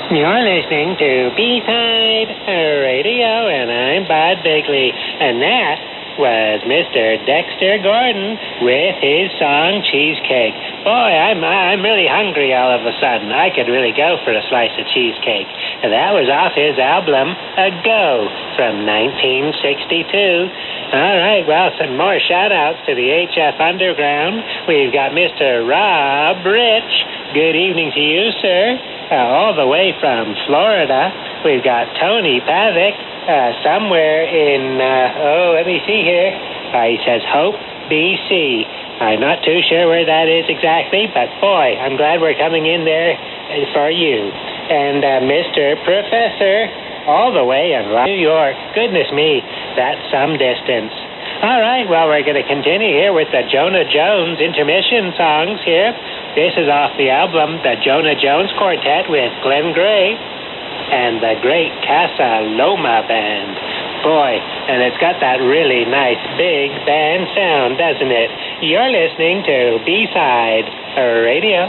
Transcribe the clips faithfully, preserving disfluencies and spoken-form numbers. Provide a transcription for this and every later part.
You're listening to B-Side Radio, and I'm Bud Bigley. And that was Mister Dexter Gordon with his song Cheesecake. Boy, I'm I'm really hungry all of a sudden. I could really go for a slice of cheesecake. And that was off his album, A Go, from nineteen sixty-two. All right, well, some more shout-outs to the H F Underground. We've got Mister Rob Rich. Good evening to you, sir. Uh, all the way from Florida. We've got Tony Pavick, uh, somewhere in, uh, oh, let me see here. Uh, he says Hope, B C. I'm not too sure where that is exactly, but boy, I'm glad we're coming in there for you. And uh, Mister Professor, all the way in New York. Goodness me, that's some distance. All right, well, we're going to continue here with the Jonah Jones intermission songs here. This is off the album, the Jonah Jones Quartet with Glenn Gray and the great Casa Loma Band. Boy, and it's got that really nice big band sound, doesn't it? You're listening to B-Side Radio.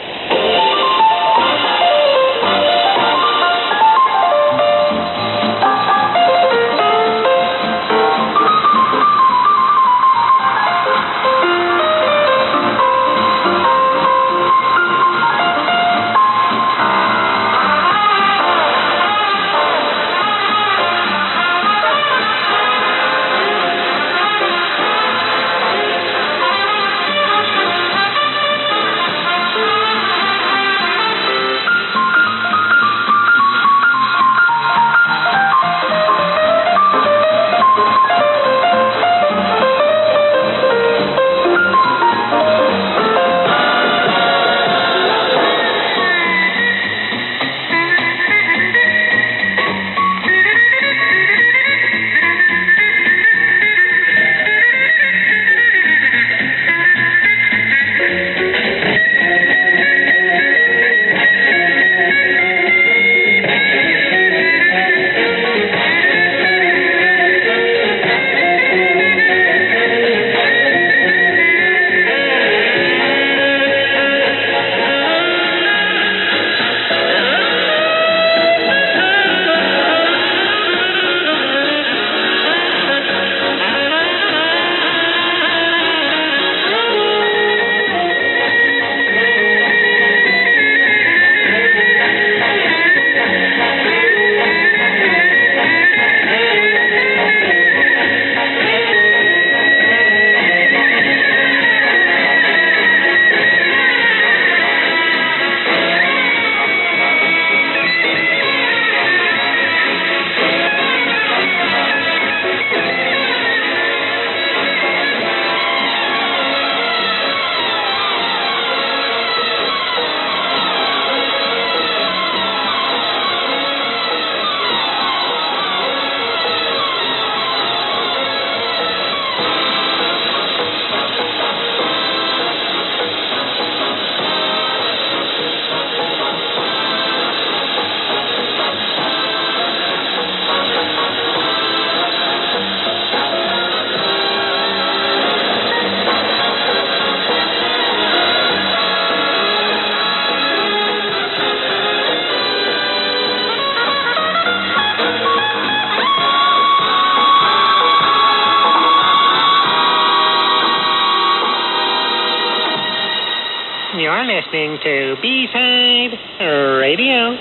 You're listening to B-Side Radio.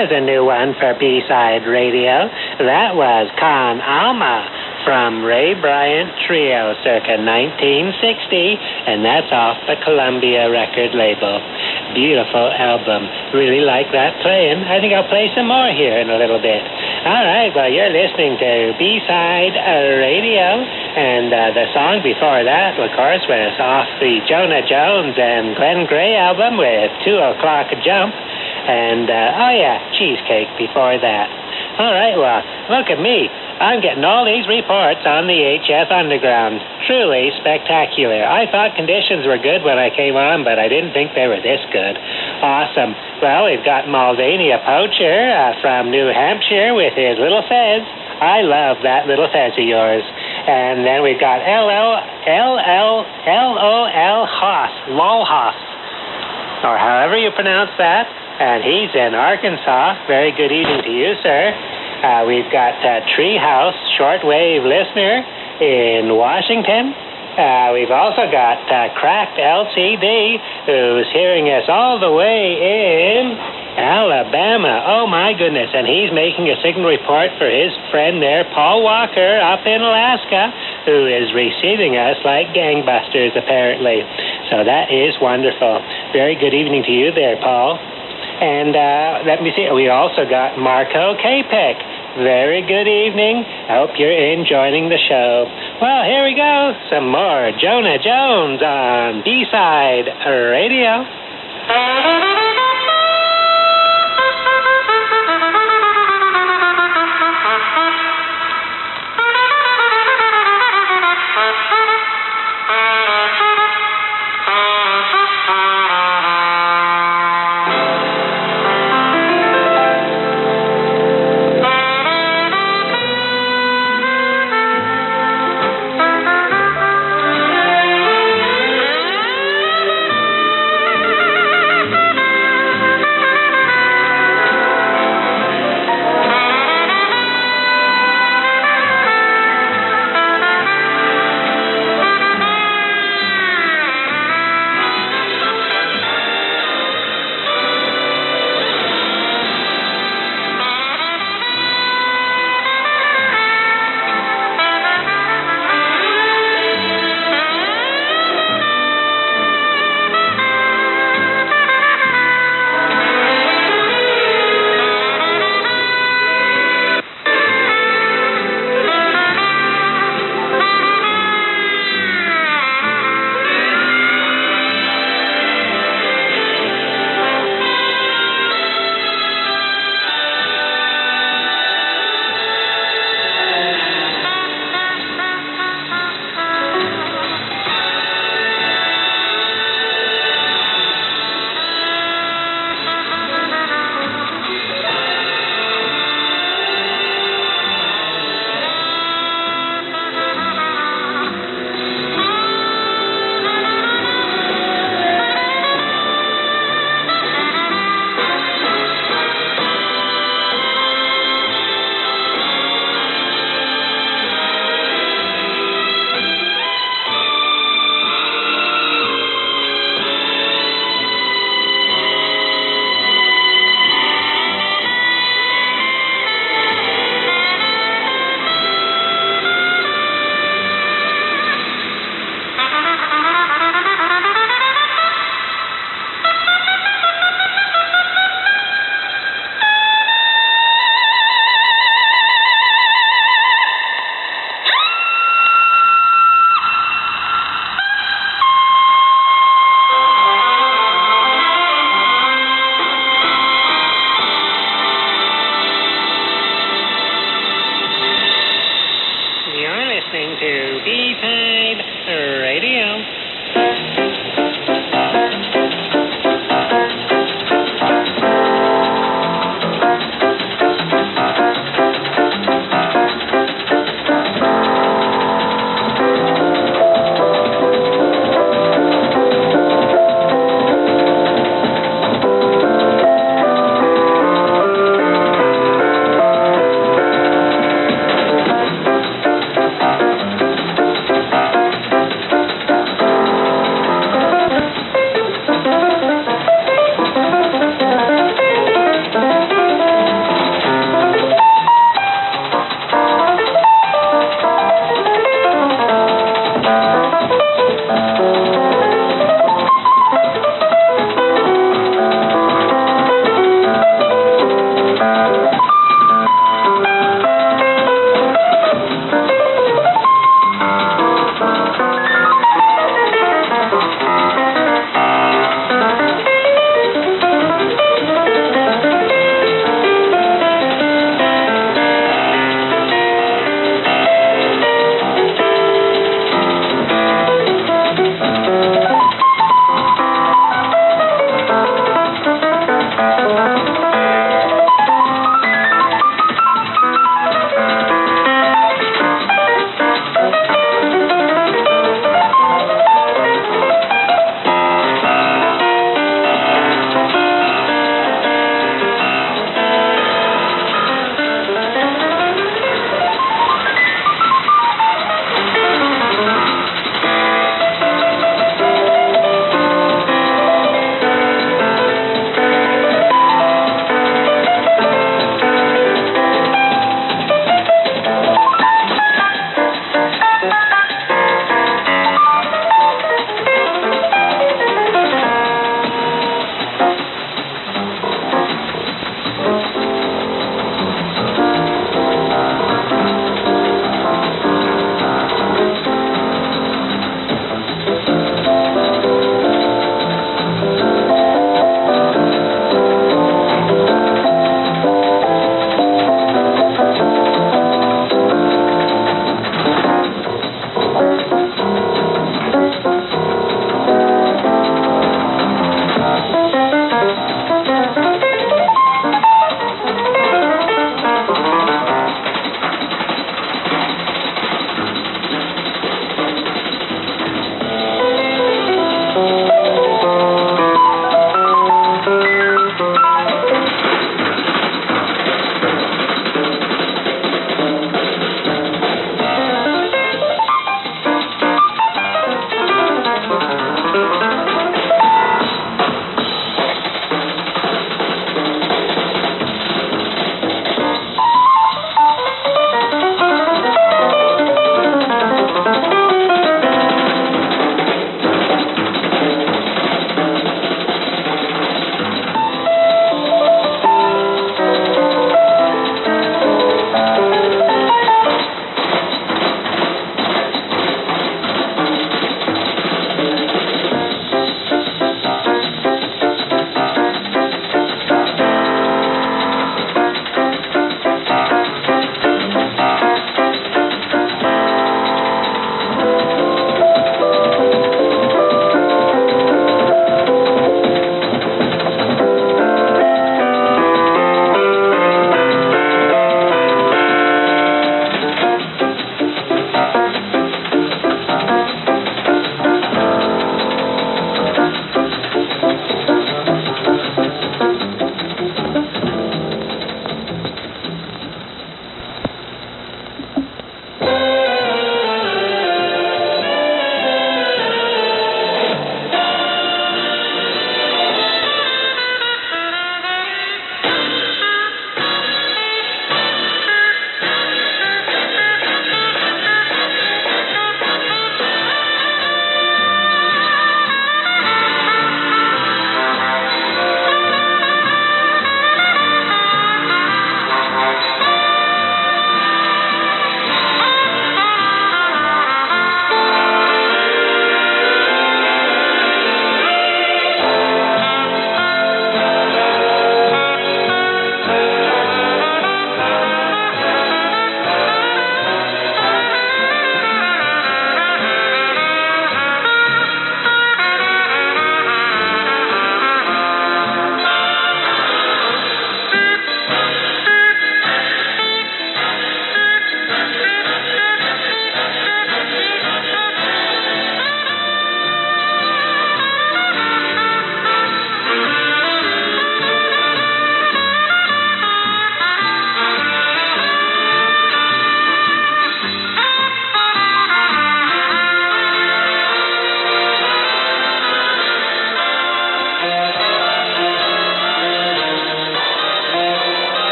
was a new one for B-Side Radio. That was Con Alma from Ray Bryant Trio circa nineteen sixty, and that's off the Columbia record label. Beautiful album. Really like that playing. I think I'll play some more here in a little bit. All right, well, you're listening to B-Side Radio, and uh, the song before that, of course, was off the Jonah Jones and Glenn Gray album with Two O'Clock Jump, and, uh, oh yeah, Cheesecake before that. All right, well, look at me. I'm getting all these reports on the H F Underground. Truly spectacular. I thought conditions were good when I came on, but I didn't think they were this good. Awesome. Well, we've got Mulvaney Poacher uh, from New Hampshire with his little fez. I love that little fez of yours. And then we've got L L L L L O L Haas, Lolhaas, or however you pronounce that. And he's in Arkansas. Very good evening to you, sir. Uh, we've got uh, Treehouse, shortwave listener in Washington. Uh, we've also got uh, Cracked L C D, who's hearing us all the way in Alabama. Oh, my goodness. And he's making a signal report for his friend there, Paul Walker, up in Alaska, who is receiving us like gangbusters, apparently. So that is wonderful. Very good evening to you there, Paul. And uh, let me see, we also got Marco Capek. Very good evening. I hope you're enjoying the show. Well, here we go. Some more Jonah Jones on B-Side Radio.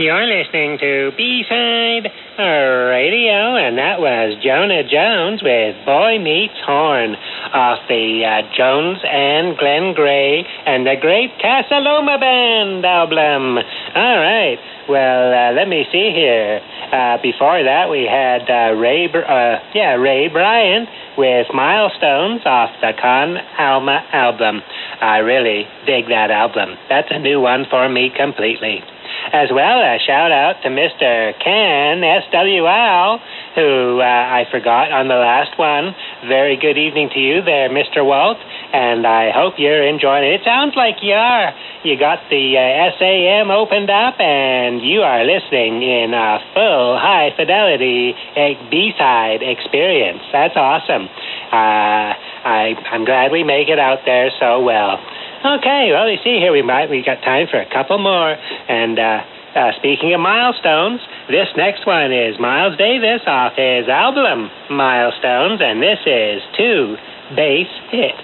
You're listening to B-Side Radio, and that was Jonah Jones with Boy Meets Horn off the uh, Jones and Glenn Gray and the Great Casaloma Band album. All right. Well, uh, let me see here. Uh, before that, we had uh, Ray, uh, yeah, Ray Bryant with Milestones off the Con Alma album. I really dig that album. That's a new one for me completely. As well, a shout out to Mister Ken S W L, who uh, I forgot on the last one. Very good evening to you there, Mister Walt, and I hope you're enjoying it. It sounds like you are. You got the uh, S A M opened up, and you are listening in a full high-fidelity B-side experience. That's awesome. Uh, I, I'm glad we make it out there so well. Okay, well, you see here, we might we got time for a couple more. And uh, uh, speaking of milestones, this next one is Miles Davis off his album Milestones, and this is Two Bass Hit.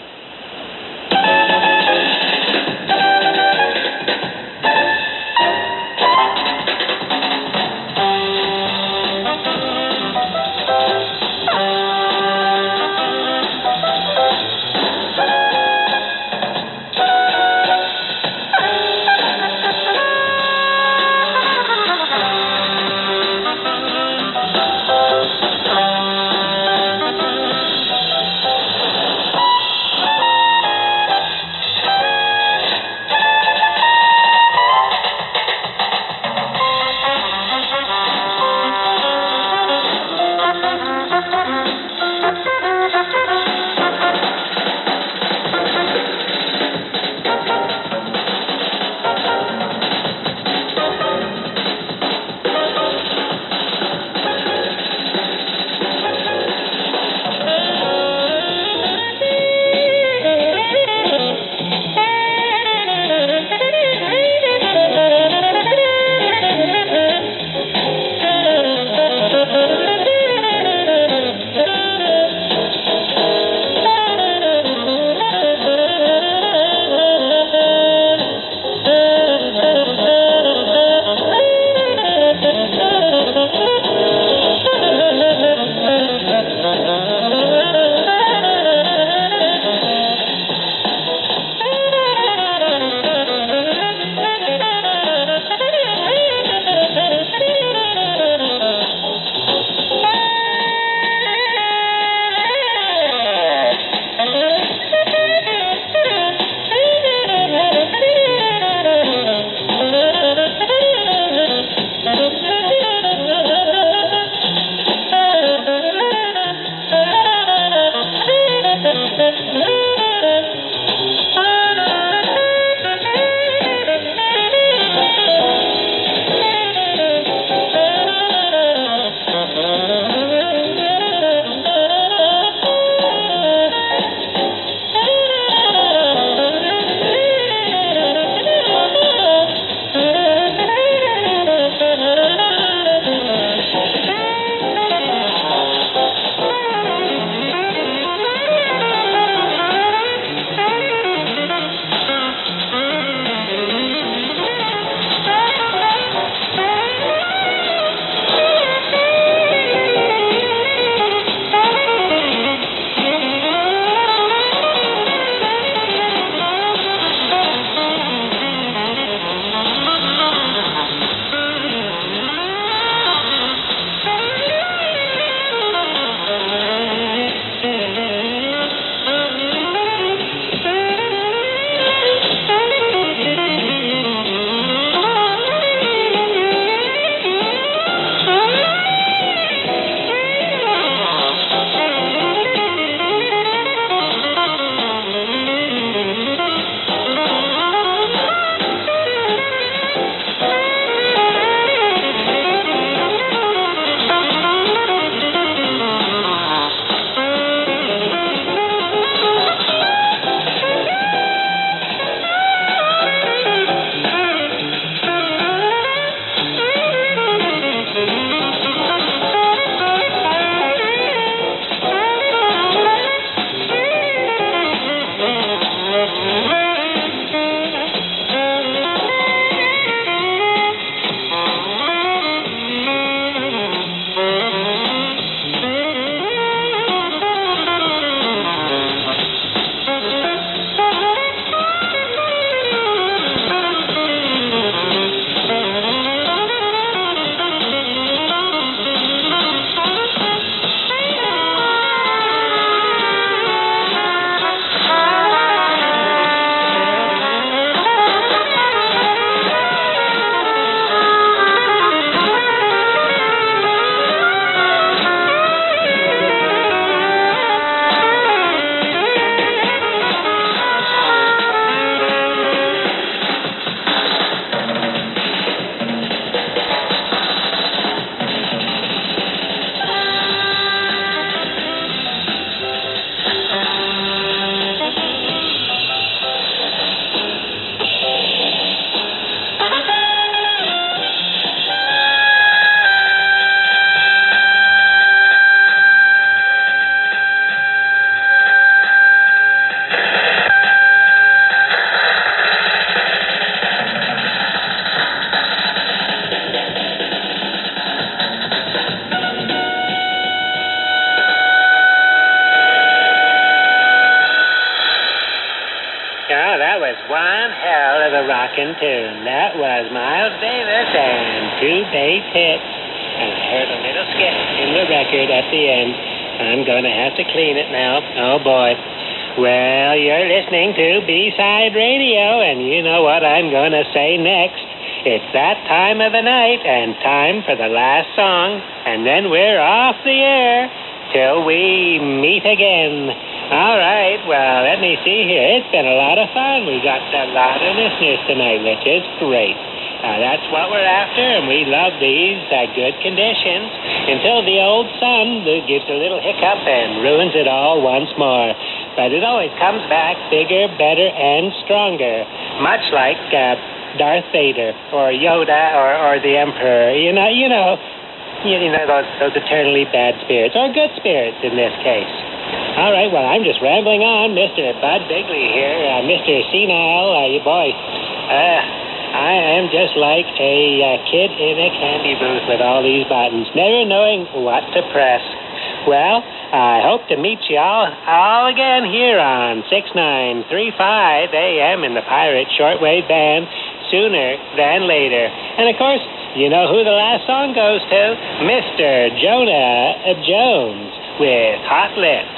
rockin' tune. That was Miles Davis and Two Bass Hits. And I heard a little skip in the record at the end. I'm going to have to clean it now. Oh, boy. Well, you're listening to B-Side Radio, and you know what I'm going to say next. It's that time of the night and time for the last song, and then we're off the air till we meet again. All right, well, let me see here. It's been a lot of fun. We got a lot of listeners tonight, which is great. Uh, that's what we're after, and we love these uh, good conditions until the old sun gives a little hiccup and ruins it all once more. But it always comes back bigger, better, and stronger, much like uh, Darth Vader or Yoda or, or the Emperor. You know, you know, you know those, those eternally bad spirits, or good spirits in this case. All right, well, I'm just rambling on. Mister Bud Bigley here, uh, Mister Senile, uh, you boy. Uh, I am just like a uh, kid in a candy booth with all these buttons, never knowing what to press. Well, I hope to meet you all, all again here on six nine three five A M in the Pirate Shortwave Band sooner than later. And, of course, you know who the last song goes to? Mister Jonah Jones with Hot Lips.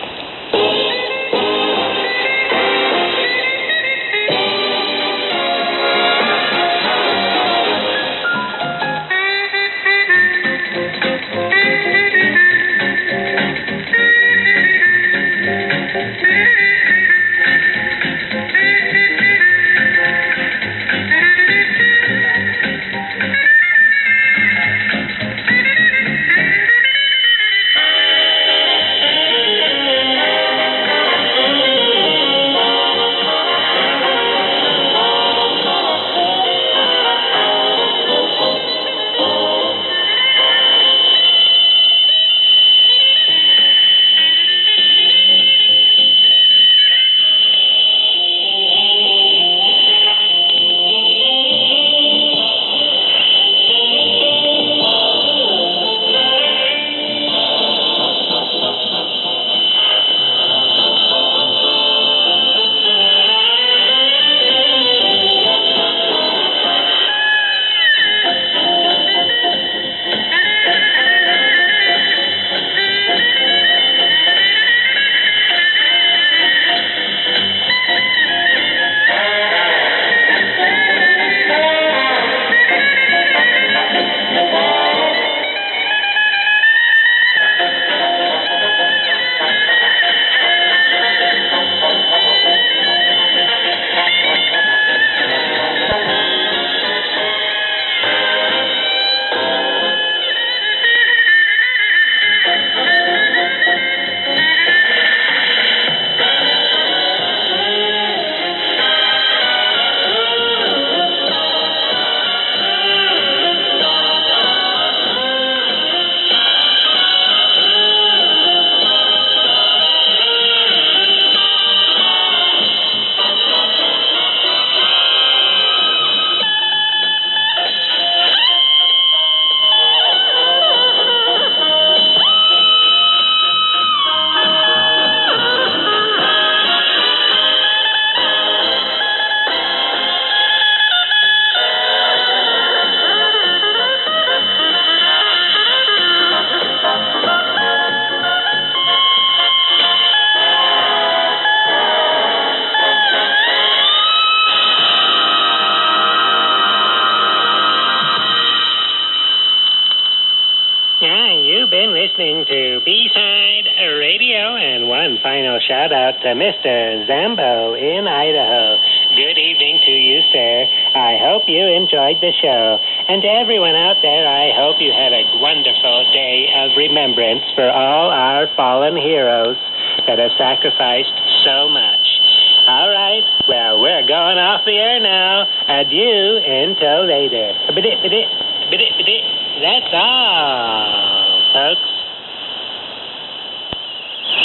You've been listening to B-Side Radio, and one final shout-out to Mister Zambo in Idaho. Good evening to you, sir. I hope you enjoyed the show. And to everyone out there, I hope you had a wonderful day of remembrance for all our fallen heroes that have sacrificed so much. All right, well, we're going off the air now. Adieu until later. That's all, folks.